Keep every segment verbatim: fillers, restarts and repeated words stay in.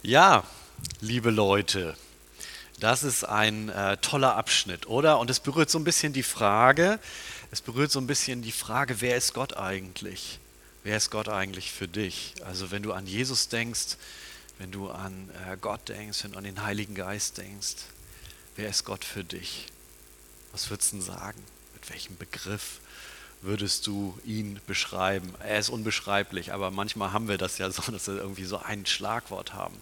Ja, liebe Leute, das ist ein äh, toller Abschnitt, oder? Und es berührt so ein bisschen die Frage, es berührt so ein bisschen die Frage, wer ist Gott eigentlich? Wer ist Gott eigentlich für dich? Also wenn du an Jesus denkst, wenn du an äh, Gott denkst, wenn du an den Heiligen Geist denkst, wer ist Gott für dich? Was würdest du denn sagen? Mit welchem Begriff würdest du ihn beschreiben? Er ist unbeschreiblich, aber manchmal haben wir das ja so, dass wir irgendwie so ein Schlagwort haben.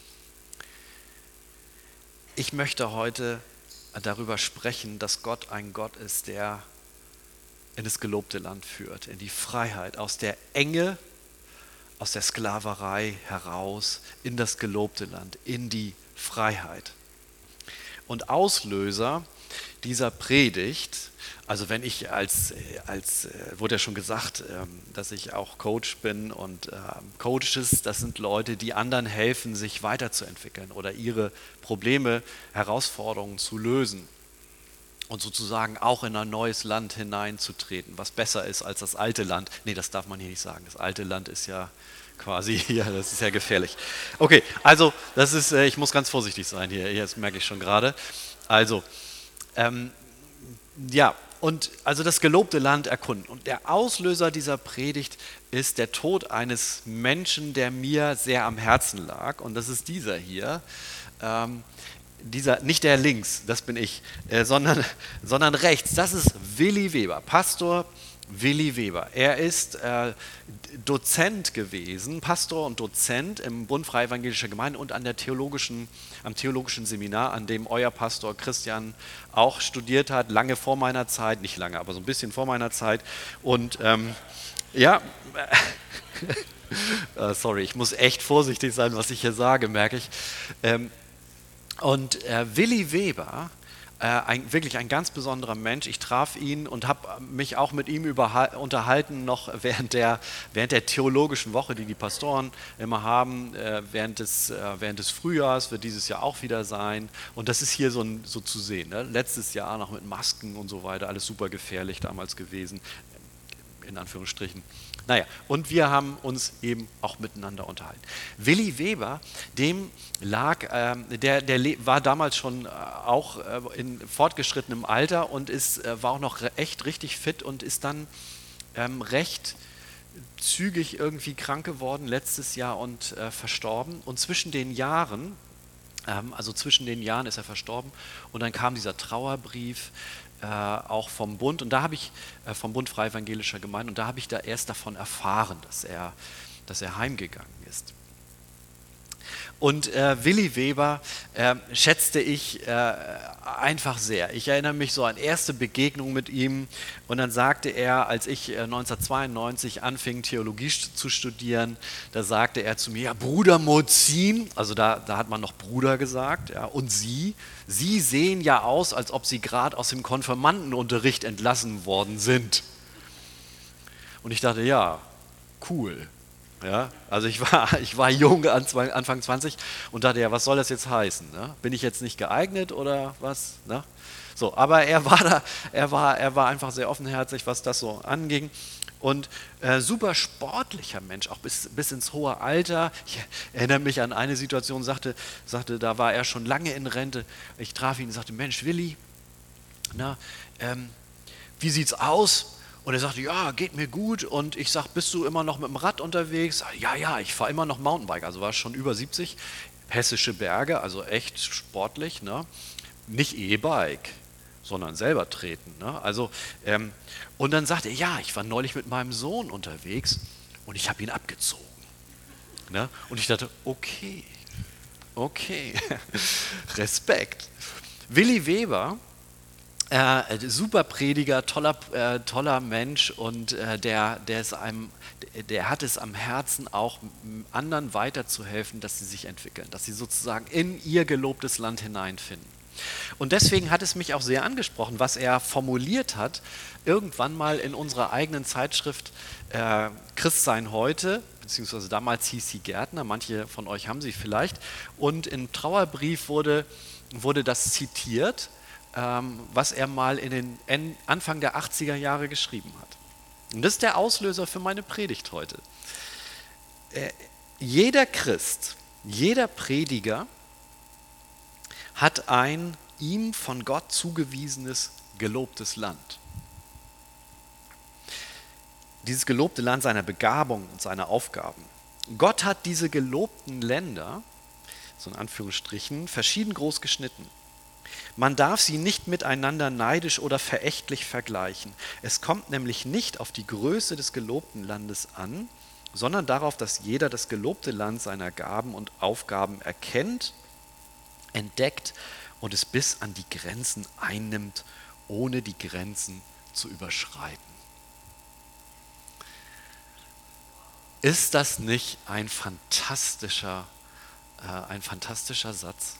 Ich möchte heute darüber sprechen, dass Gott ein Gott ist, der in das gelobte Land führt, in die Freiheit, aus der Enge, aus der Sklaverei heraus, in das gelobte Land, in die Freiheit. Und Auslöser dieser Predigt, also wenn ich als, als wurde ja schon gesagt, dass ich auch Coach bin und Coaches, das sind Leute, die anderen helfen, sich weiterzuentwickeln oder ihre Probleme, Herausforderungen zu lösen und sozusagen auch in ein neues Land hineinzutreten, was besser ist als das alte Land. Nee, das darf man hier nicht sagen. Das alte Land ist ja quasi hier, das ist ja gefährlich. Okay, also das ist, ich muss ganz vorsichtig sein hier, jetzt merke ich schon gerade. Also, ähm, ja, und also das gelobte Land erkunden. Und der Auslöser dieser Predigt ist der Tod eines Menschen, der mir sehr am Herzen lag. Und das ist dieser hier. Ähm, dieser, nicht der links, das bin ich, äh, sondern, sondern rechts. Das ist Willi Weber, Pastor Willi Weber. Er ist äh, Dozent gewesen, Pastor und Dozent im Bund Freie Evangelischer Gemeinde und an der theologischen, am theologischen Seminar, an dem euer Pastor Christian auch studiert hat, lange vor meiner Zeit, nicht lange, aber so ein bisschen vor meiner Zeit. Und ähm, ja, äh, sorry, ich muss echt vorsichtig sein, was ich hier sage, merke ich. Ähm, und äh, Willi Weber, äh, ein, wirklich ein ganz besonderer Mensch. Ich traf ihn und habe mich auch mit ihm überha- unterhalten, noch während der, während der theologischen Woche, die die Pastoren immer haben, äh, während, des, äh, während des Frühjahrs, wird dieses Jahr auch wieder sein. Und das ist hier so, ein, so zu sehen. Ne? Letztes Jahr noch mit Masken und so weiter, alles super gefährlich damals gewesen, in Anführungsstrichen. Naja, und wir haben uns eben auch miteinander unterhalten. Willi Weber, dem lag, ähm, der, der war damals schon äh, auch äh, in fortgeschrittenem Alter und ist, äh, war auch noch echt richtig fit und ist dann ähm, recht zügig irgendwie krank geworden letztes Jahr und äh, verstorben. Und zwischen den Jahren, ähm, also zwischen den Jahren ist er verstorben und dann kam dieser Trauerbrief, Äh, auch vom Bund und da habe ich äh, vom Bund Freie Evangelischer Gemeinde und da habe ich da erst davon erfahren, dass er, dass er heimgegangen ist. Und äh, Willi Weber äh, schätzte ich äh, einfach sehr. Ich erinnere mich so an erste Begegnung mit ihm und dann sagte er, als ich äh, neunzehnhundertzweiundneunzig anfing, Theologie zu studieren, da sagte er zu mir, ja, Bruder Mozin, also da, da hat man noch Bruder gesagt, ja, und Sie, Sie sehen ja aus, als ob Sie gerade aus dem Konfirmandenunterricht entlassen worden sind. Und ich dachte, ja, cool. Ja, also ich war, ich war jung, Anfang zwanzig und dachte, ja, was soll das jetzt heißen? Ne? Bin ich jetzt nicht geeignet oder was? Ne? So, aber er war da, er war, er war einfach sehr offenherzig, was das so anging. Und äh, super sportlicher Mensch, auch bis, bis ins hohe Alter. Ich erinnere mich an eine Situation, sagte, sagte, da war er schon lange in Rente. Ich traf ihn und sagte, Mensch, Willi, na, ähm, wie sieht's aus? Und er sagte, ja, geht mir gut. Und ich sage, bist du immer noch mit dem Rad unterwegs? Ja, ja, ich fahre immer noch Mountainbike. Also war schon über siebzig. Hessische Berge, also echt sportlich. Ne? Nicht E-Bike, sondern selber treten. Ne? Also, ähm, und dann sagte er, ja, ich war neulich mit meinem Sohn unterwegs und ich habe ihn abgezogen. Ne? Und ich dachte, okay, okay, Respekt. Willi Weber, Äh, super Prediger, toller, äh, toller Mensch und äh, der, der, ist einem, der hat es am Herzen, auch anderen weiterzuhelfen, dass sie sich entwickeln, dass sie sozusagen in ihr gelobtes Land hineinfinden. Und deswegen hat es mich auch sehr angesprochen, was er formuliert hat, irgendwann mal in unserer eigenen Zeitschrift äh, Christsein heute, beziehungsweise damals hieß sie Gärtner, manche von euch haben sie vielleicht, und im Trauerbrief wurde, wurde das zitiert, was er mal in den Anfang der achtziger Jahre geschrieben hat. Und das ist der Auslöser für meine Predigt heute. Jeder Christ Jeder Prediger hat ein ihm von Gott zugewiesenes gelobtes Land. Dieses gelobte Land seiner Begabung und seiner Aufgaben. Gott hat diese gelobten Länder, so in Anführungsstrichen, verschieden groß geschnitten. Man darf sie nicht miteinander neidisch oder verächtlich vergleichen. Es kommt nämlich nicht auf die Größe des gelobten Landes an, sondern darauf, dass jeder das gelobte Land seiner Gaben und Aufgaben erkennt, entdeckt und es bis an die Grenzen einnimmt, ohne die Grenzen zu überschreiten. Ist das nicht ein fantastischer, äh, ein fantastischer Satz?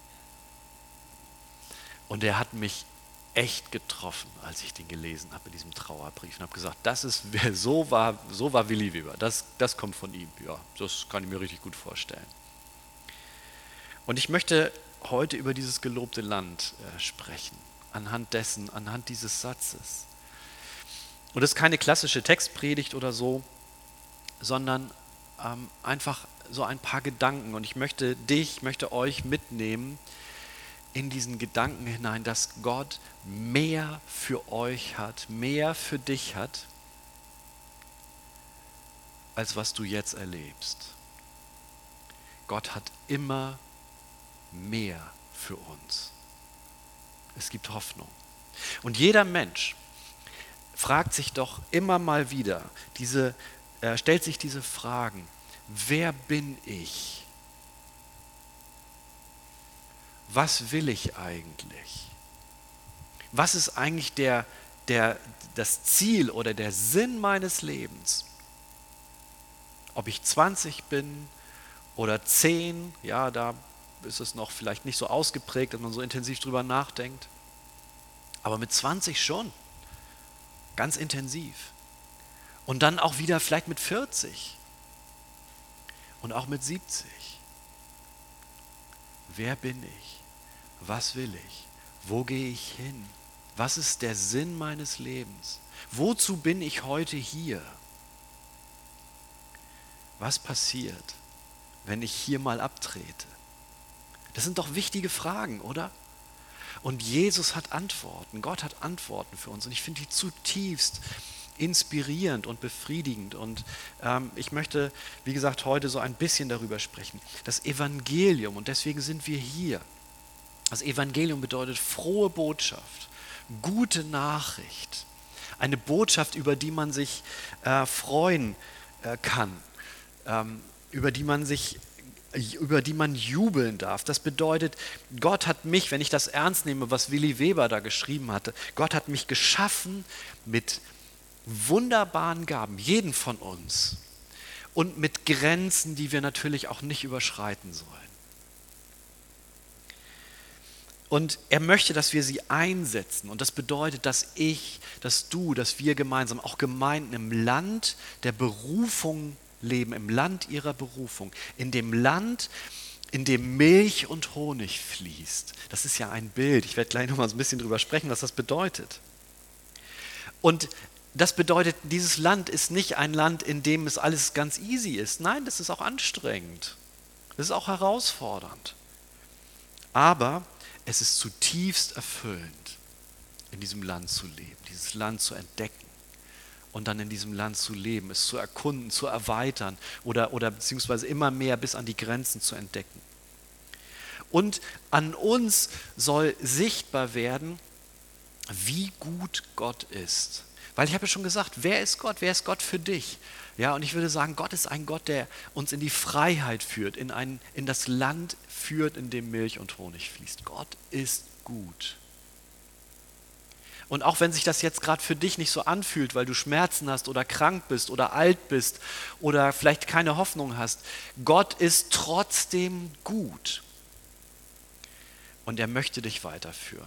Und er hat mich echt getroffen, als ich den gelesen habe in diesem Trauerbrief und habe gesagt, das ist, so war, so war Willi Weber, das, das kommt von ihm. Ja, das kann ich mir richtig gut vorstellen. Und ich möchte heute über dieses gelobte Land äh, sprechen, anhand dessen, anhand dieses Satzes. Und das ist keine klassische Textpredigt oder so, sondern ähm, einfach so ein paar Gedanken. Und ich möchte dich, möchte euch mitnehmen in diesen Gedanken hinein, dass Gott mehr für euch hat, mehr für dich hat, als was du jetzt erlebst. Gott hat immer mehr für uns. Es gibt Hoffnung. Und jeder Mensch fragt sich doch immer mal wieder, diese, äh, stellt sich diese Fragen: Wer bin ich? Was will ich eigentlich? Was ist eigentlich der, der, das Ziel oder der Sinn meines Lebens? Ob ich zwanzig bin oder zehn, ja, da ist es noch vielleicht nicht so ausgeprägt, dass man so intensiv drüber nachdenkt. Aber mit zwanzig schon, ganz intensiv. Und dann auch wieder vielleicht mit vierzig und auch mit siebzig. Wer bin ich? Was will ich? Wo gehe ich hin? Was ist der Sinn meines Lebens? Wozu bin ich heute hier? Was passiert, wenn ich hier mal abtrete? Das sind doch wichtige Fragen, oder? Und Jesus hat Antworten, Gott hat Antworten für uns. Und ich finde die zutiefst inspirierend und befriedigend. Und ähm, ich möchte, wie gesagt, heute so ein bisschen darüber sprechen. Das Evangelium, und deswegen sind wir hier. Das Evangelium bedeutet frohe Botschaft, gute Nachricht. Eine Botschaft, über die man sich äh, freuen äh, kann, ähm, über die man sich über die man jubeln darf. Das bedeutet, Gott hat mich, wenn ich das ernst nehme, was Willi Weber da geschrieben hatte, Gott hat mich geschaffen mit wunderbaren Gaben, jeden von uns, und mit Grenzen, die wir natürlich auch nicht überschreiten sollen. Und er möchte, dass wir sie einsetzen. Und das bedeutet, dass ich, dass du, dass wir gemeinsam, auch Gemeinden im Land der Berufung leben, im Land ihrer Berufung, in dem Land, in dem Milch und Honig fließt. Das ist ja ein Bild. Ich werde gleich noch mal so ein bisschen drüber sprechen, was das bedeutet. Und das bedeutet, dieses Land ist nicht ein Land, in dem es alles ganz easy ist. Nein, das ist auch anstrengend. Das ist auch herausfordernd. Aber es ist zutiefst erfüllend, in diesem Land zu leben, dieses Land zu entdecken. Und dann in diesem Land zu leben, es zu erkunden, zu erweitern oder, oder beziehungsweise immer mehr bis an die Grenzen zu entdecken. Und an uns soll sichtbar werden, wie gut Gott ist. Weil ich habe ja schon gesagt, wer ist Gott? Wer ist Gott für dich? Ja, und ich würde sagen, Gott ist ein Gott, der uns in die Freiheit führt, in, ein, in das Land führt, in dem Milch und Honig fließt. Gott ist gut. Und auch wenn sich das jetzt gerade für dich nicht so anfühlt, weil du Schmerzen hast oder krank bist oder alt bist oder vielleicht keine Hoffnung hast, Gott ist trotzdem gut. Und er möchte dich weiterführen.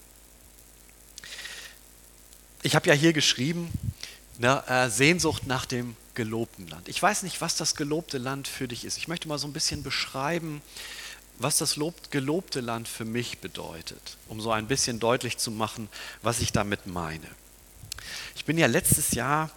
Ich habe ja hier geschrieben, ne, äh, Sehnsucht nach dem gelobten Land. Ich weiß nicht, was das gelobte Land für dich ist. Ich möchte mal so ein bisschen beschreiben, was das Lob, gelobte Land für mich bedeutet, um so ein bisschen deutlich zu machen, was ich damit meine. Ich bin ja letztes Jahr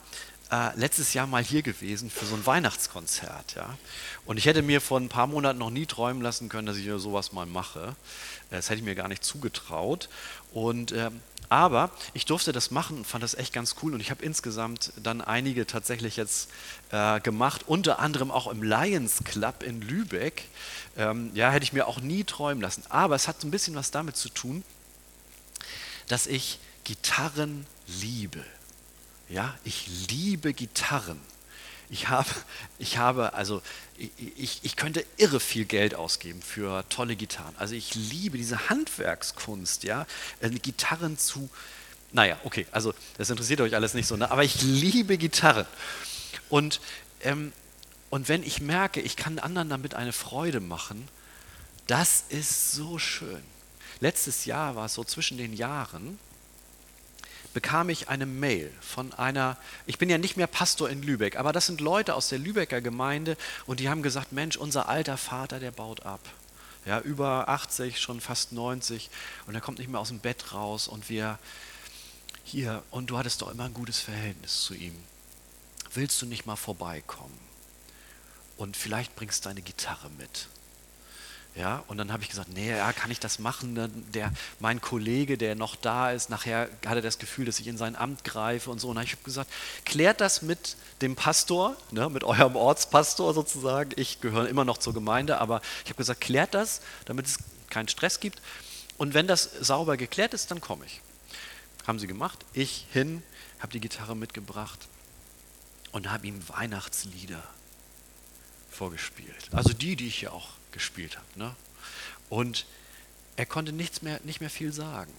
äh, letztes Jahr mal hier gewesen für so ein Weihnachtskonzert, ja. Und ich hätte mir vor ein paar Monaten noch nie träumen lassen können, dass ich sowas mal mache. Das hätte ich mir gar nicht zugetraut. Und ähm, aber ich durfte das machen und fand das echt ganz cool. Und ich habe insgesamt dann einige tatsächlich jetzt äh, gemacht, unter anderem auch im Lions Club in Lübeck. Ähm, ja, hätte ich mir auch nie träumen lassen. Aber es hat so ein bisschen was damit zu tun, dass ich Gitarren liebe. Ja, ich liebe Gitarren. Ich habe, ich habe, also ich, ich, ich könnte irre viel Geld ausgeben für tolle Gitarren. Also ich liebe diese Handwerkskunst, ja, äh, Gitarren zu, naja, okay, also das interessiert euch alles nicht so, ne? Aber ich liebe Gitarren. Und, ähm, und wenn ich merke, ich kann anderen damit eine Freude machen, das ist so schön. Letztes Jahr war es so zwischen den Jahren, bekam ich eine Mail von einer, ich bin ja nicht mehr Pastor in Lübeck, aber das sind Leute aus der Lübecker Gemeinde und die haben gesagt, Mensch, unser alter Vater, der baut ab. Ja, über achtzig, schon fast neunzig und er kommt nicht mehr aus dem Bett raus und wir hier, und du hattest doch immer ein gutes Verhältnis zu ihm. Willst du nicht mal vorbeikommen? Und vielleicht bringst du deine Gitarre mit. Ja, und dann habe ich gesagt, nee, ja, kann ich das machen? Ne? Der, mein Kollege, der noch da ist, nachher hat er das Gefühl, dass ich in sein Amt greife und so. Und ich habe gesagt, klärt das mit dem Pastor, ne, mit eurem Ortspastor sozusagen. Ich gehöre immer noch zur Gemeinde, aber ich habe gesagt, klärt das, damit es keinen Stress gibt. Und wenn das sauber geklärt ist, dann komme ich. Haben sie gemacht. Ich hin, habe die Gitarre mitgebracht und habe ihm Weihnachtslieder vorgespielt. Also die, die ich ja auch gespielt habe. Ne? Und er konnte nichts mehr, nicht mehr viel sagen.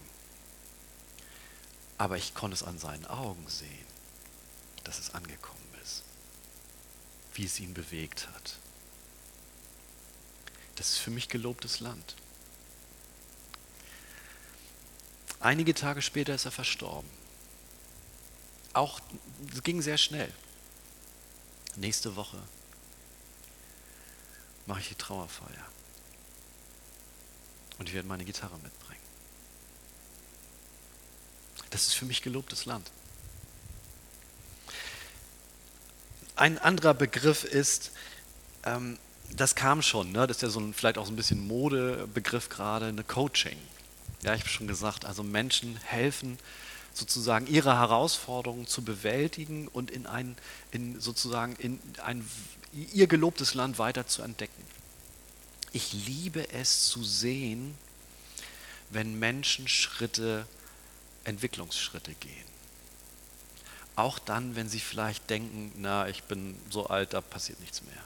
Aber ich konnte es an seinen Augen sehen, dass es angekommen ist. Wie es ihn bewegt hat. Das ist für mich gelobtes Land. Einige Tage später ist er verstorben. Auch, es ging sehr schnell. Nächste Woche mache ich die Trauerfeier. Und ich werde meine Gitarre mitbringen. Das ist für mich gelobtes Land. Ein anderer Begriff ist, ähm, das kam schon, ne? Das ist ja so ein, vielleicht auch so ein bisschen Modebegriff gerade, eine Coaching. Ja, ich habe schon gesagt, also Menschen helfen sozusagen ihre Herausforderungen zu bewältigen und in ein, in sozusagen in ein, ihr gelobtes Land weiter zu entdecken. Ich liebe es zu sehen, wenn Menschen Schritte, Entwicklungsschritte gehen. Auch dann, wenn sie vielleicht denken, na, ich bin so alt, da passiert nichts mehr.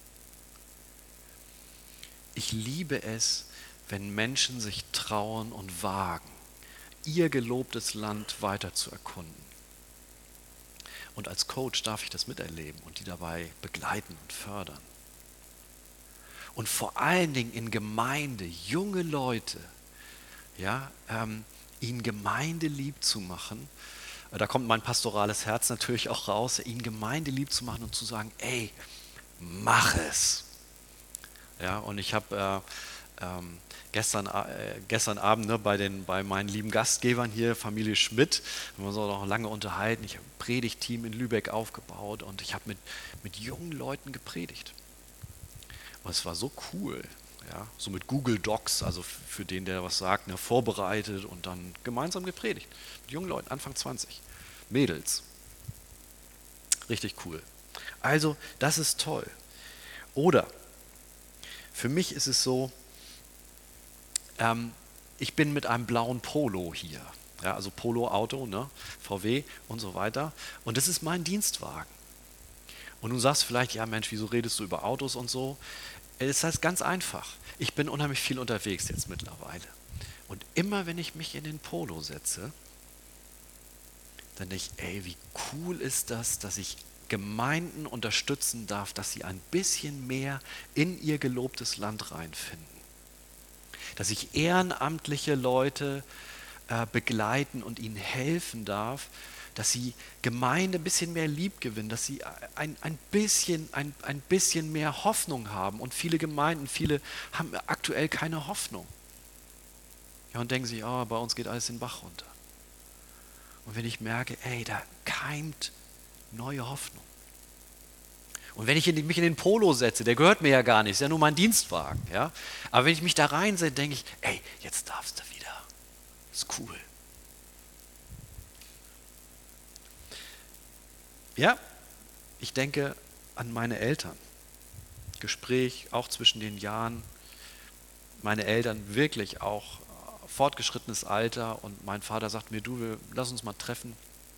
Ich liebe es, wenn Menschen sich trauen und wagen, ihr gelobtes Land weiter zu erkunden. Und als Coach darf ich das miterleben und die dabei begleiten und fördern. Und vor allen Dingen in Gemeinde, junge Leute, ja, ähm, ihnen Gemeinde lieb zu machen. Da kommt mein pastorales Herz natürlich auch raus, ihnen Gemeinde lieb zu machen und zu sagen, ey, mach es. Ja, und ich habe äh, ähm, gestern, äh, gestern Abend ne, bei, den, bei meinen lieben Gastgebern hier, Familie Schmidt, haben wir uns auch noch lange unterhalten. Ich habe ein Predigtteam in Lübeck aufgebaut und ich habe mit, mit jungen Leuten gepredigt. Und es war so cool, ja, so mit Google Docs, also für den, der was sagt, ne, vorbereitet und dann gemeinsam gepredigt. Mit jungen Leuten, Anfang zwanzig, Mädels. Richtig cool. Also, das ist toll. Oder, für mich ist es so, ähm, ich bin mit einem blauen Polo hier, ja, also Polo-Auto, ne, V W und so weiter. Und das ist mein Dienstwagen. Und du sagst vielleicht, ja Mensch, wieso redest du über Autos und so? Es ist ganz einfach. Ich bin unheimlich viel unterwegs jetzt mittlerweile. Und immer wenn ich mich in den Polo setze, dann denke ich, ey, wie cool ist das, dass ich Gemeinden unterstützen darf, dass sie ein bisschen mehr in ihr gelobtes Land reinfinden. Dass ich ehrenamtliche Leute äh, begleiten und ihnen helfen darf, dass sie Gemeinde ein bisschen mehr lieb gewinnen, dass sie ein, ein, bisschen, ein, ein bisschen mehr Hoffnung haben. Und viele Gemeinden, viele haben aktuell keine Hoffnung. Ja, und denken sich, oh, bei uns geht alles den Bach runter. Und wenn ich merke, ey, da keimt neue Hoffnung. Und wenn ich in die, mich in den Polo setze, der gehört mir ja gar nicht, ist ja nur mein Dienstwagen. Ja? Aber wenn ich mich da reinsetze, denke ich, ey, jetzt darfst du wieder. Ist cool. Ja, ich denke an meine Eltern. Gespräch auch zwischen den Jahren. Meine Eltern wirklich auch fortgeschrittenes Alter und mein Vater sagt mir, du, wir, lass uns mal treffen.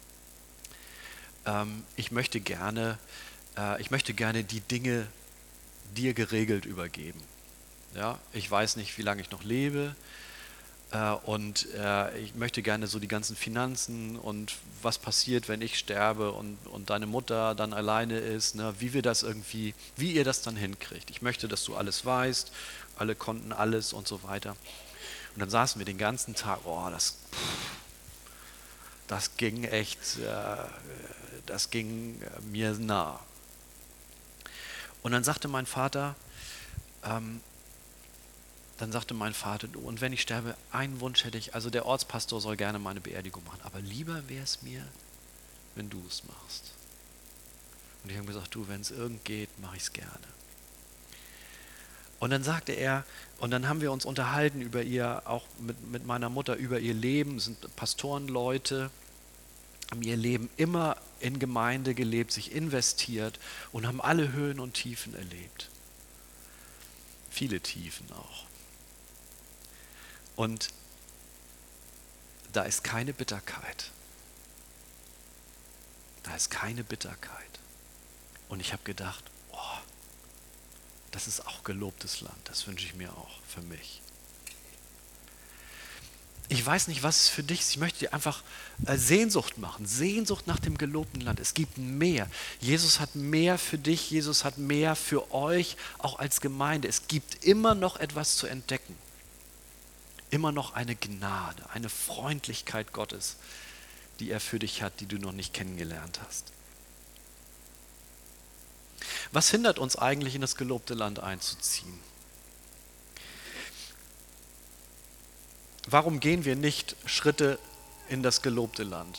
Ähm, ich möchte gerne, äh, ich möchte gerne die Dinge dir geregelt übergeben. Ja, ich weiß nicht, wie lange ich noch lebe äh, und äh, ich möchte gerne so die ganzen Finanzen und was passiert, wenn ich sterbe und, und deine Mutter dann alleine ist, ne, wie wir das irgendwie, wie ihr das dann hinkriegt. Ich möchte, dass du alles weißt, alle konnten alles und so weiter. Und dann saßen wir den ganzen Tag, oh, das, das ging echt, äh, das ging mir nah. Und dann sagte mein Vater, ähm, dann sagte mein Vater, du, und wenn ich sterbe, einen Wunsch hätte ich, also der Ortspastor soll gerne meine Beerdigung machen, aber lieber wäre es mir, wenn du es machst. Und ich habe gesagt, du, wenn es irgend geht, mache ich es gerne. Und dann sagte er, und dann haben wir uns unterhalten über ihr, auch mit, mit meiner Mutter, über ihr Leben, sind Pastorenleute, haben ihr Leben immer in Gemeinde gelebt, sich investiert und haben alle Höhen und Tiefen erlebt. Viele Tiefen auch. Und da ist keine Bitterkeit. Da ist keine Bitterkeit. Und ich habe gedacht, oh, das ist auch gelobtes Land, das wünsche ich mir auch für mich. Ich weiß nicht, was es für dich ist. Ich möchte dir einfach äh, Sehnsucht machen. Sehnsucht nach dem gelobten Land. Es gibt mehr. Jesus hat mehr für dich. Jesus hat mehr für euch, auch als Gemeinde. Es gibt immer noch etwas zu entdecken. Immer noch eine Gnade, eine Freundlichkeit Gottes, die er für dich hat, die du noch nicht kennengelernt hast. Was hindert uns eigentlich, in das gelobte Land einzuziehen? Warum gehen wir nicht Schritte in das gelobte Land?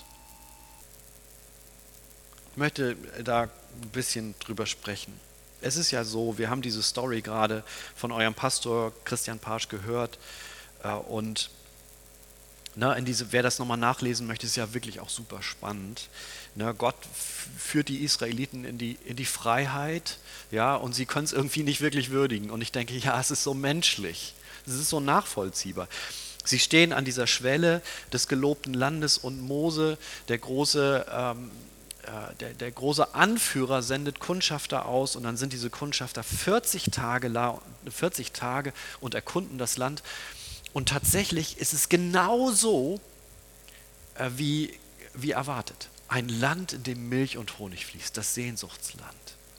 Ich möchte da ein bisschen drüber sprechen. Es ist ja so, wir haben diese Story gerade von eurem Pastor Christian Pasch gehört äh, und na, in diese, wer das nochmal nachlesen möchte, ist ja wirklich auch super spannend. Na, Gott f- führt die Israeliten in die, in die Freiheit, ja, und sie können es irgendwie nicht wirklich würdigen. Und ich denke, ja, es ist so menschlich, es ist so nachvollziehbar. Sie stehen an dieser Schwelle des gelobten Landes und Mose, der große, ähm, äh, der, der große Anführer, sendet Kundschafter aus und dann sind diese Kundschafter vierzig Tage, la- vierzig Tage und erkunden das Land. Und tatsächlich ist es genauso äh, wie, wie erwartet. Ein Land, in dem Milch und Honig fließt, das Sehnsuchtsland.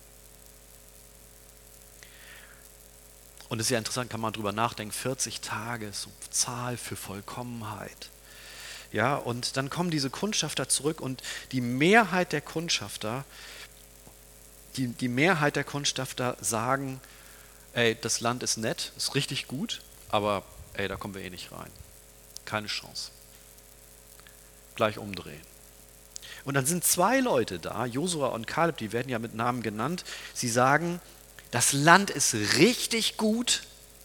Und es ist ja interessant, kann man drüber nachdenken, vierzig Tage ist so eine Zahl für Vollkommenheit. Ja, und dann kommen diese Kundschafter zurück und die Mehrheit der Kundschafter, die, die Mehrheit der Kundschafter sagen, ey, das Land ist nett, ist richtig gut, aber ey, da kommen wir eh nicht rein. Keine Chance. Gleich umdrehen. Und dann sind zwei Leute da, Josua und Kaleb, die werden ja mit Namen genannt. Sie sagen, das Land ist richtig gut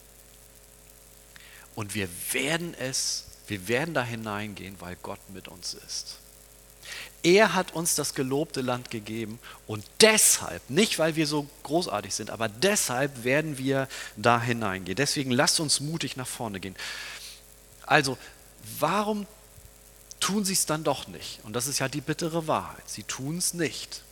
und wir werden es, wir werden da hineingehen, weil Gott mit uns ist. Er hat uns das gelobte Land gegeben und deshalb, nicht weil wir so großartig sind, aber deshalb werden wir da hineingehen. Deswegen lasst uns mutig nach vorne gehen. Also, warum tun sie es dann doch nicht? Und das ist ja die bittere Wahrheit. Sie tun es nicht.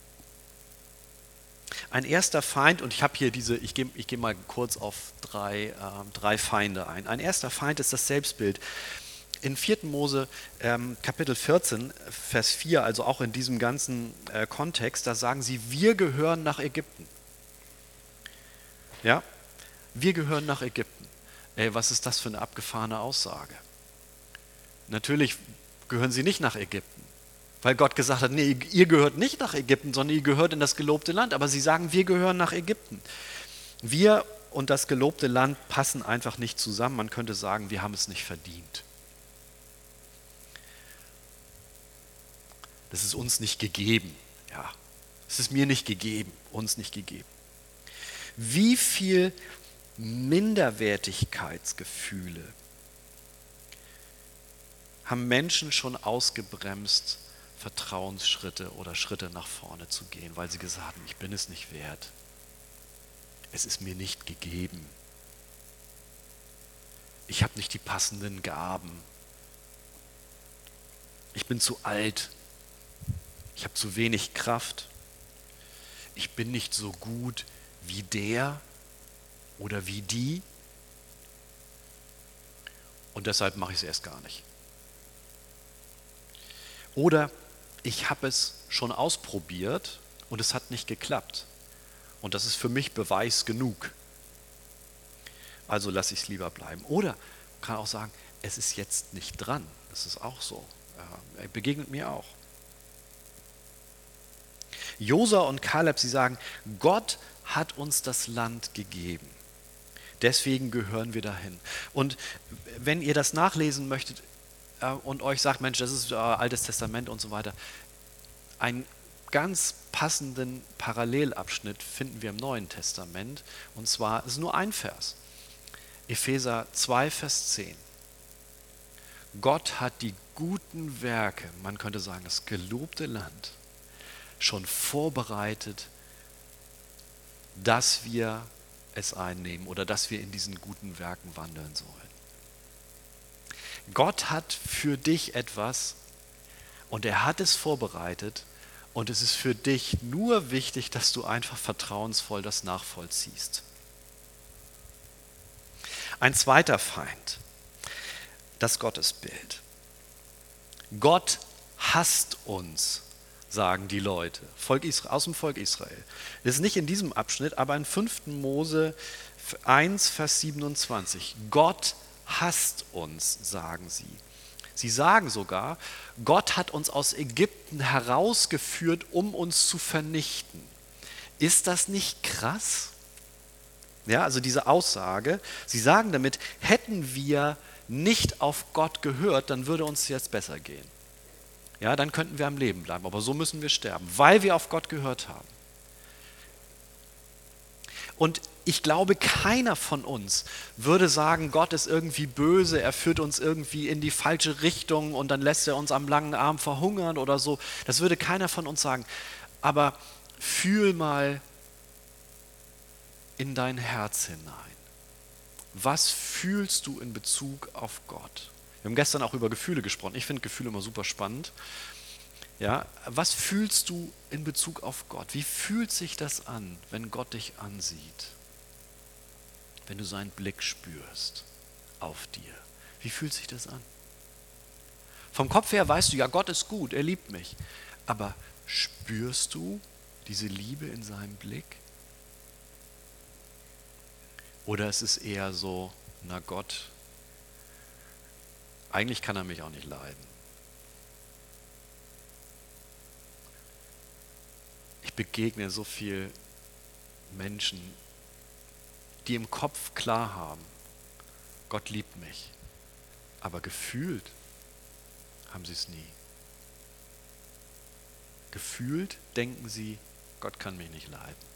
Ein erster Feind, und ich habe hier diese, ich gehe ich geh mal kurz auf drei, äh, drei Feinde ein. Ein erster Feind ist das Selbstbild. In vierten Mose ähm, Kapitel vierzehn, Vers vier, also auch in diesem ganzen äh, Kontext, da sagen sie, wir gehören nach Ägypten. Ja, wir gehören nach Ägypten. Ey, was ist das für eine abgefahrene Aussage? Natürlich gehören sie nicht nach Ägypten. Weil Gott gesagt hat, nee, ihr gehört nicht nach Ägypten, sondern ihr gehört in das gelobte Land. Aber sie sagen, wir gehören nach Ägypten. Wir und das gelobte Land passen einfach nicht zusammen. Man könnte sagen, wir haben es nicht verdient. Das ist uns nicht gegeben. Ja, es ist mir nicht gegeben, uns nicht gegeben. Wie viel Minderwertigkeitsgefühle haben Menschen schon ausgebremst, Vertrauensschritte oder Schritte nach vorne zu gehen, weil sie gesagt haben, ich bin es nicht wert. Es ist mir nicht gegeben. Ich habe nicht die passenden Gaben. Ich bin zu alt. Ich habe zu wenig Kraft. Ich bin nicht so gut wie der oder wie die. Und deshalb mache ich es erst gar nicht. Oder ich habe es schon ausprobiert und es hat nicht geklappt. Und das ist für mich Beweis genug. Also lasse ich es lieber bleiben. Oder man kann auch sagen, es ist jetzt nicht dran. Das ist auch so. Er begegnet mir auch. Josua und Kaleb, sie sagen, Gott hat uns das Land gegeben. Deswegen gehören wir dahin. Und wenn ihr das nachlesen möchtet äh, und euch sagt, Mensch, das ist äh, Altes Testament und so weiter, einen ganz passenden Parallelabschnitt finden wir im Neuen Testament. Und zwar ist nur ein Vers. Epheser zwei, Vers zehn. Gott hat die guten Werke, man könnte sagen, das gelobte Land, schon vorbereitet, dass wir es einnehmen oder dass wir in diesen guten Werken wandeln sollen. Gott hat für dich etwas und er hat es vorbereitet und es ist für dich nur wichtig, dass du einfach vertrauensvoll das nachvollziehst. Ein zweiter Feind, das Gottesbild. Gott hasst uns, sagen die Leute Volk Israel, aus dem Volk Israel. Das ist nicht in diesem Abschnitt, aber in fünften Mose eins, Vers siebenundzwanzig. Gott hasst uns, sagen sie. Sie sagen sogar, Gott hat uns aus Ägypten herausgeführt, um uns zu vernichten. Ist das nicht krass? Ja, also diese Aussage, sie sagen damit, hätten wir nicht auf Gott gehört, dann würde uns jetzt besser gehen. Ja, dann könnten wir am Leben bleiben, aber so müssen wir sterben, weil wir auf Gott gehört haben. Und ich glaube, keiner von uns würde sagen, Gott ist irgendwie böse, er führt uns irgendwie in die falsche Richtung und dann lässt er uns am langen Arm verhungern oder so. Das würde keiner von uns sagen. Aber fühl mal in dein Herz hinein. Was fühlst du in Bezug auf Gott? Wir haben gestern auch über Gefühle gesprochen. Ich finde Gefühle immer super spannend. Ja, was fühlst du in Bezug auf Gott? Wie fühlt sich das an, wenn Gott dich ansieht? Wenn du seinen Blick spürst auf dir. Wie fühlt sich das an? Vom Kopf her weißt du, ja, Gott ist gut, er liebt mich. Aber spürst du diese Liebe in seinem Blick? Oder ist es eher so, na Gott, eigentlich kann er mich auch nicht leiden. Ich begegne so viel Menschen, die im Kopf klar haben, Gott liebt mich, aber gefühlt haben sie es nie. Gefühlt denken sie, Gott kann mich nicht leiden.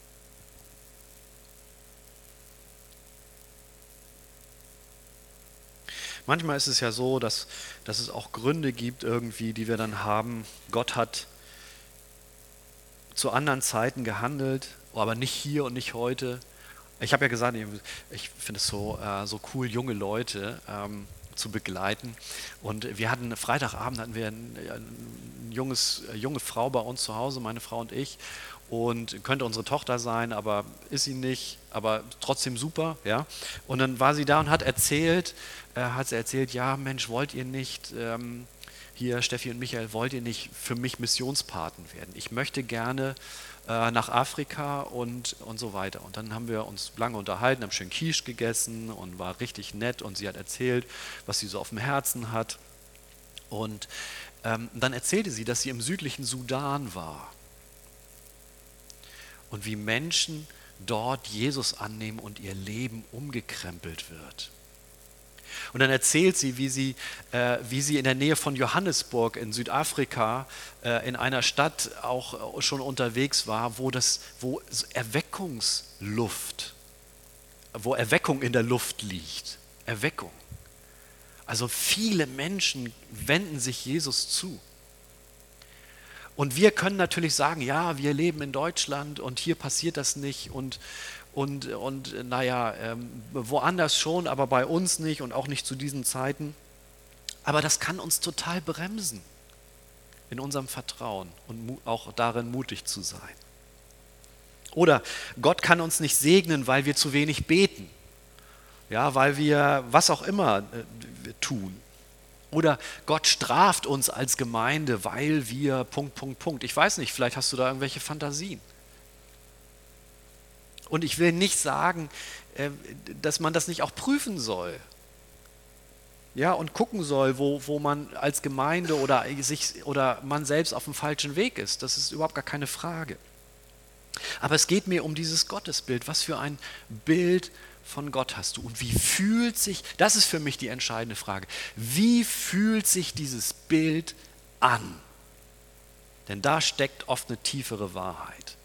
Manchmal ist es ja so, dass, dass es auch Gründe gibt irgendwie, die wir dann haben. Gott hat zu anderen Zeiten gehandelt, aber nicht hier und nicht heute. Ich habe ja gesagt, ich finde es so, äh, so cool, junge Leute ähm, zu begleiten. Und wir hatten Freitagabend hatten wir ein, ein junges, eine junge Frau bei uns zu Hause, meine Frau und ich. Und könnte unsere Tochter sein, aber ist sie nicht, aber trotzdem super, ja. Und dann war sie da und hat erzählt, äh, hat sie erzählt, ja Mensch, wollt ihr nicht, ähm, hier Steffi und Michael, wollt ihr nicht für mich Missionspaten werden? Ich möchte gerne äh, nach Afrika und, und so weiter. Und dann haben wir uns lange unterhalten, haben schön Quiche gegessen und war richtig nett und sie hat erzählt, was sie so auf dem Herzen hat. Und ähm, dann erzählte sie, dass sie im südlichen Sudan war. Und wie Menschen dort Jesus annehmen und ihr Leben umgekrempelt wird. Und dann erzählt sie, wie sie, äh, wie sie in der Nähe von Johannesburg in Südafrika äh, in einer Stadt auch schon unterwegs war, wo, das, wo Erweckungsluft, wo Erweckung in der Luft liegt. Erweckung. Also viele Menschen wenden sich Jesus zu. Und wir können natürlich sagen, ja, wir leben in Deutschland und hier passiert das nicht und, und, und naja, ähm, woanders schon, aber bei uns nicht und auch nicht zu diesen Zeiten. Aber das kann uns total bremsen in unserem Vertrauen und mu- auch darin mutig zu sein. Oder Gott kann uns nicht segnen, weil wir zu wenig beten. Ja, weil wir was auch immer äh, tun. Oder Gott straft uns als Gemeinde, weil wir Punkt, Punkt, Punkt. Ich weiß nicht, vielleicht hast du da irgendwelche Fantasien. Und ich will nicht sagen, äh, dass man das nicht auch prüfen soll. Ja, und gucken soll, wo, wo man als Gemeinde oder, sich, oder man selbst auf dem falschen Weg ist. Das ist überhaupt gar keine Frage. Aber es geht mir um dieses Gottesbild. Was für ein Bild von Gott hast du? Und wie fühlt sich, das ist für mich die entscheidende Frage, wie fühlt sich dieses Bild an? Denn da steckt oft eine tiefere Wahrheit.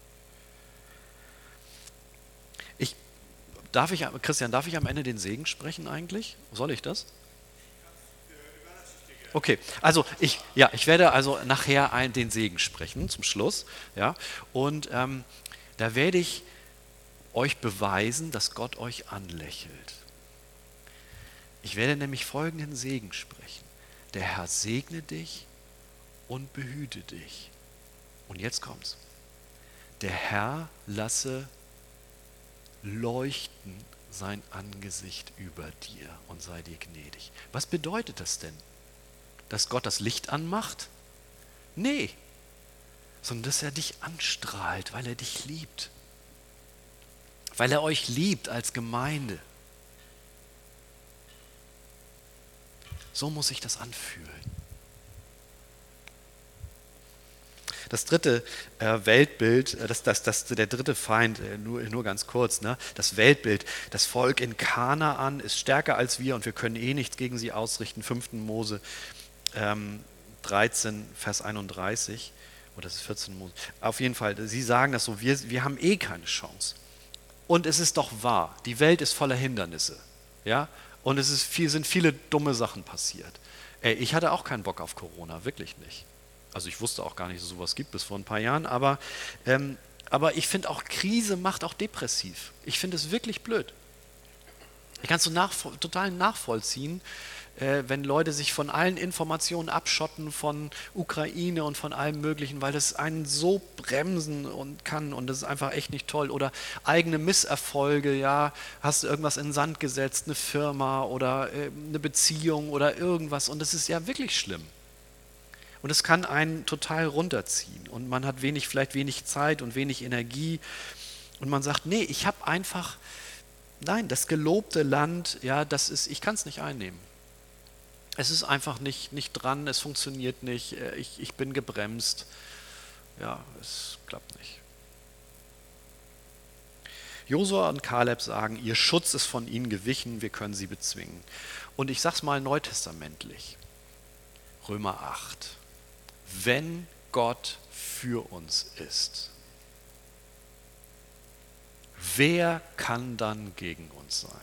Ich, darf ich, Christian, darf ich am Ende den Segen sprechen eigentlich? Soll ich das? Okay, also ich, ja, ich werde also nachher ein, den Segen sprechen zum Schluss. Ja, und ähm, da werde ich euch beweisen, dass Gott euch anlächelt. Ich werde nämlich folgenden Segen sprechen. Der Herr segne dich und behüte dich. Und jetzt kommt's. Der Herr lasse leuchten sein Angesicht über dir und sei dir gnädig. Was bedeutet das denn? Dass Gott das Licht anmacht? Nee, sondern dass er dich anstrahlt, weil er dich liebt. Weil er euch liebt als Gemeinde. So muss sich das anfühlen. Das dritte äh, Weltbild, äh, das, das, das, der dritte Feind, äh, nur, nur ganz kurz, ne? Das Weltbild, das Volk in Kanaan ist stärker als wir und wir können eh nichts gegen sie ausrichten. fünften Mose ähm, dreizehn, Vers einunddreißig, oder das ist vierzehn Mose. Auf jeden Fall, sie sagen das so, wir, wir haben eh keine Chance. Und es ist doch wahr, die Welt ist voller Hindernisse. Ja? Und es ist viel, sind viele dumme Sachen passiert. Ey, ich hatte auch keinen Bock auf Corona, wirklich nicht. Also ich wusste auch gar nicht, dass es sowas gibt bis vor ein paar Jahren, aber, ähm, aber ich finde auch, Krise macht auch depressiv. Ich finde es wirklich blöd. Ich kann es so nach, total nachvollziehen, äh, wenn Leute sich von allen Informationen abschotten, von Ukraine und von allem Möglichen, weil das einen so bremsen und kann und das ist einfach echt nicht toll. Oder eigene Misserfolge, ja, hast du irgendwas in den Sand gesetzt, eine Firma oder äh, eine Beziehung oder irgendwas und das ist ja wirklich schlimm. Und es kann einen total runterziehen und man hat wenig, vielleicht wenig Zeit und wenig Energie und man sagt, nee, ich habe einfach, nein, das gelobte Land, ja, das ist, ich kann es nicht einnehmen. Es ist einfach nicht, nicht dran, es funktioniert nicht, ich, ich bin gebremst. Ja, es klappt nicht. Josua und Kaleb sagen, ihr Schutz ist von ihnen gewichen, wir können sie bezwingen. Und ich sage es mal neutestamentlich, Römer acht. Wenn Gott für uns ist, wer kann dann gegen uns sein?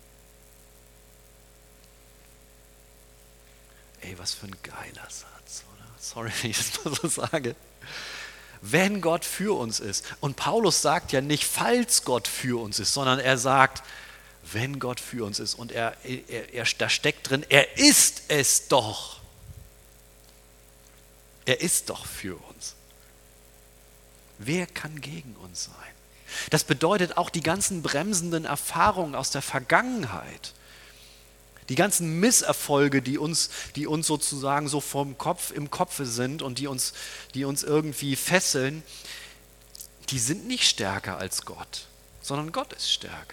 Ey, was für ein geiler Satz, oder? Sorry, wenn ich das mal so sage. Wenn Gott für uns ist. Und Paulus sagt ja nicht, falls Gott für uns ist, sondern er sagt, wenn Gott für uns ist. Und er, er, er, da steckt drin, er ist es doch. Er ist doch für uns. Wer kann gegen uns sein? Das bedeutet auch die ganzen bremsenden Erfahrungen aus der Vergangenheit. Die ganzen Misserfolge, die uns, die uns sozusagen so vom Kopf im Kopfe sind und die uns, die uns irgendwie fesseln, die sind nicht stärker als Gott, sondern Gott ist stärker.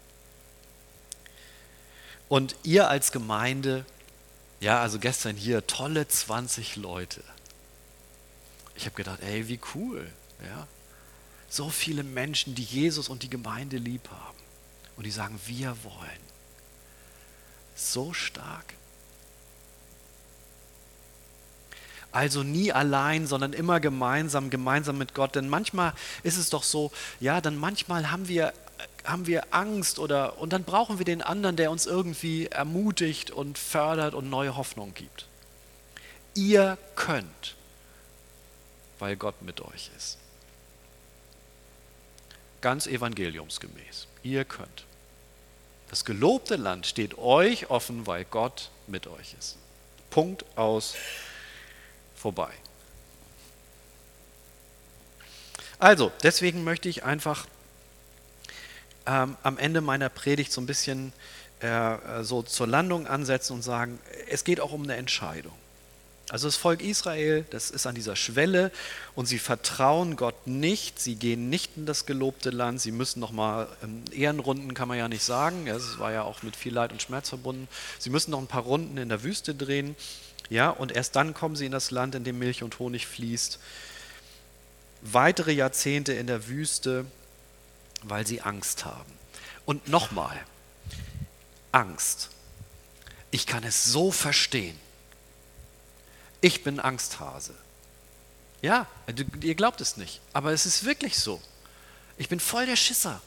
Und ihr als Gemeinde, ja, also gestern hier, tolle zwanzig Leute. Ich habe gedacht, ey, wie cool, ja. So viele Menschen, die Jesus und die Gemeinde lieb haben und die sagen, wir wollen. So stark. Also nie allein, sondern immer gemeinsam, gemeinsam mit Gott. Denn manchmal ist es doch so, ja, dann manchmal haben wir, haben wir Angst oder und dann brauchen wir den anderen, der uns irgendwie ermutigt und fördert und neue Hoffnung gibt. Ihr könnt, weil Gott mit euch ist. Ganz evangeliumsgemäß. Ihr könnt. Das gelobte Land steht euch offen, weil Gott mit euch ist. Punkt, aus, vorbei. Also, deswegen möchte ich einfach ähm, am Ende meiner Predigt so ein bisschen äh, so zur Landung ansetzen und sagen, es geht auch um eine Entscheidung. Also das Volk Israel, das ist an dieser Schwelle und sie vertrauen Gott nicht, sie gehen nicht in das gelobte Land, sie müssen nochmal, ähm, Ehrenrunden kann man ja nicht sagen, es war ja auch mit viel Leid und Schmerz verbunden, sie müssen noch ein paar Runden in der Wüste drehen, ja, und erst dann kommen sie in das Land, in dem Milch und Honig fließt. Weitere Jahrzehnte in der Wüste, weil sie Angst haben. Und nochmal, Angst. Ich kann es so verstehen. Ich bin Angsthase. Ja, ihr glaubt es nicht, aber es ist wirklich so. Ich bin voll der Schisser.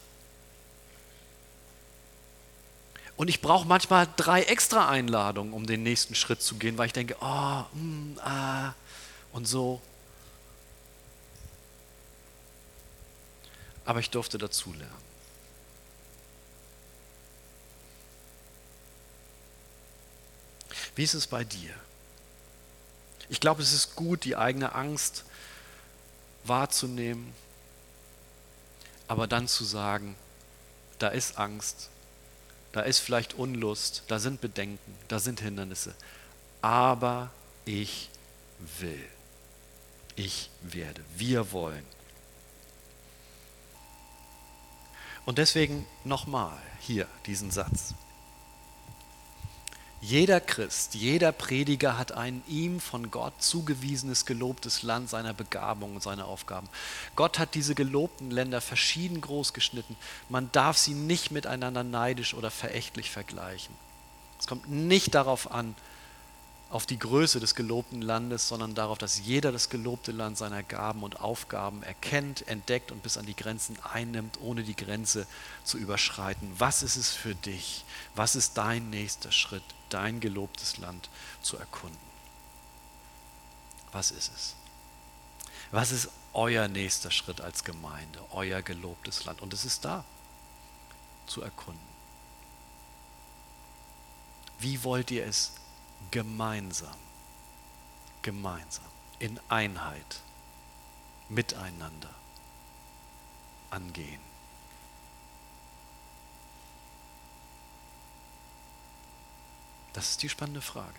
Und ich brauche manchmal drei extra Einladungen, um den nächsten Schritt zu gehen, weil ich denke, oh, mm, ah, und so. Aber ich durfte dazulernen. Wie ist es bei dir? Ich glaube, es ist gut, die eigene Angst wahrzunehmen, aber dann zu sagen, da ist Angst, da ist vielleicht Unlust, da sind Bedenken, da sind Hindernisse, aber ich will, ich werde, wir wollen. Und deswegen nochmal hier diesen Satz. Jeder Christ, jeder Prediger hat ein ihm von Gott zugewiesenes, gelobtes Land seiner Begabung und seiner Aufgaben. Gott hat diese gelobten Länder verschieden groß geschnitten. Man darf sie nicht miteinander neidisch oder verächtlich vergleichen. Es kommt nicht darauf an, auf die Größe des gelobten Landes, sondern darauf, dass jeder das gelobte Land seiner Gaben und Aufgaben erkennt, entdeckt und bis an die Grenzen einnimmt, ohne die Grenze zu überschreiten. Was ist es für dich? Was ist dein nächster Schritt, dein gelobtes Land zu erkunden? Was ist es? Was ist euer nächster Schritt als Gemeinde, euer gelobtes Land? Und es ist da, zu erkunden. Wie wollt ihr es gemeinsam, gemeinsam, in Einheit, miteinander angehen? Das ist die spannende Frage.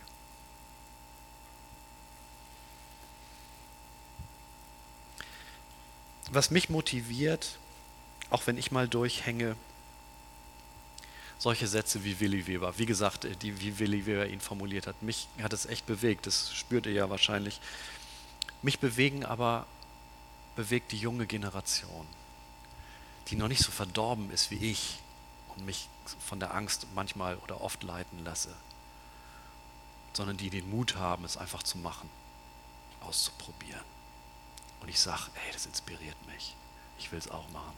Was mich motiviert, auch wenn ich mal durchhänge, solche Sätze wie Willi Weber, wie gesagt, die, wie Willi Weber ihn formuliert hat, mich hat es echt bewegt, das spürt ihr ja wahrscheinlich. Mich bewegen aber, bewegt die junge Generation, die noch nicht so verdorben ist wie ich und mich von der Angst manchmal oder oft leiten lasse, sondern die den Mut haben, es einfach zu machen, auszuprobieren. Und ich sage, ey, das inspiriert mich, ich will es auch machen.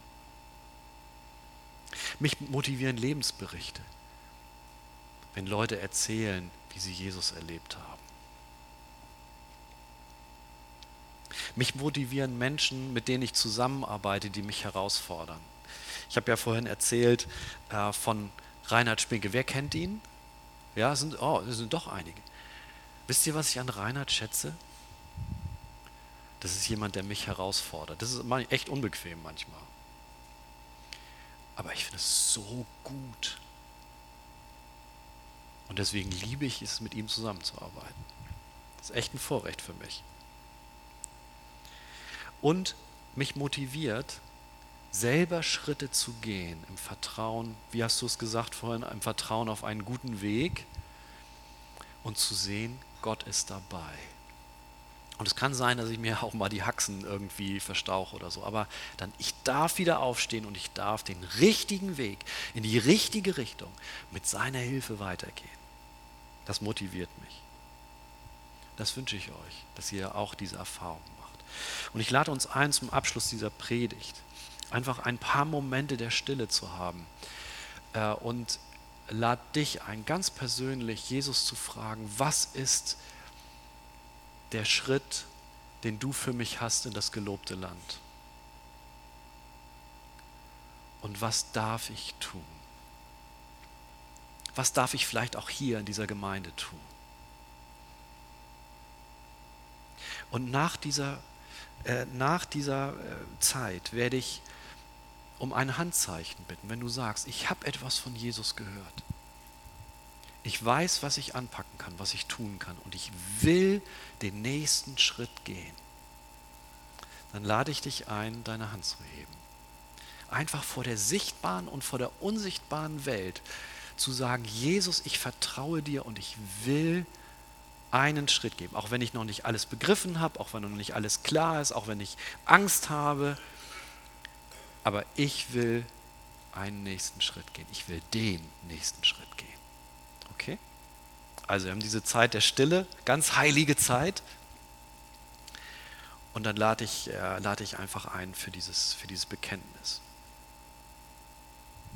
Mich motivieren Lebensberichte, wenn Leute erzählen, wie sie Jesus erlebt haben. Mich motivieren Menschen, mit denen ich zusammenarbeite, die mich herausfordern. Ich habe ja vorhin erzählt äh, von Reinhard Spinke. Wer kennt ihn? Ja, es sind, oh, es sind doch einige. Wisst ihr, was ich an Reinhard schätze? Das ist jemand, der mich herausfordert. Das ist echt unbequem manchmal. Aber ich finde es so gut. Und deswegen liebe ich es, mit ihm zusammenzuarbeiten. Das ist echt ein Vorrecht für mich. Und mich motiviert, selber Schritte zu gehen im Vertrauen, wie hast du es gesagt vorhin, im Vertrauen auf einen guten Weg und zu sehen, Gott ist dabei. Und es kann sein, dass ich mir auch mal die Haxen irgendwie verstauche oder so, aber dann, ich darf wieder aufstehen und ich darf den richtigen Weg in die richtige Richtung mit seiner Hilfe weitergehen. Das motiviert mich. Das wünsche ich euch, dass ihr auch diese Erfahrung macht. Und ich lade uns ein, zum Abschluss dieser Predigt einfach ein paar Momente der Stille zu haben äh, und lade dich ein, ganz persönlich Jesus zu fragen, was ist der Schritt, den du für mich hast in das gelobte Land? Und was darf ich tun? Was darf ich vielleicht auch hier in dieser Gemeinde tun? Und nach dieser, äh, nach dieser äh, Zeit werde ich um ein Handzeichen bitten, wenn du sagst, ich habe etwas von Jesus gehört. Ich weiß, was ich anpacken kann, was ich tun kann und ich will den nächsten Schritt gehen. Dann lade ich dich ein, deine Hand zu heben. Einfach vor der sichtbaren und vor der unsichtbaren Welt zu sagen, Jesus, ich vertraue dir und ich will einen Schritt geben. Auch wenn ich noch nicht alles begriffen habe, auch wenn noch nicht alles klar ist, auch wenn ich Angst habe. Aber ich will einen nächsten Schritt gehen. Ich will den nächsten Schritt gehen. Okay? Also wir haben diese Zeit der Stille, ganz heilige Zeit. Und dann lade ich, äh, lade ich einfach ein für dieses, für dieses Bekenntnis.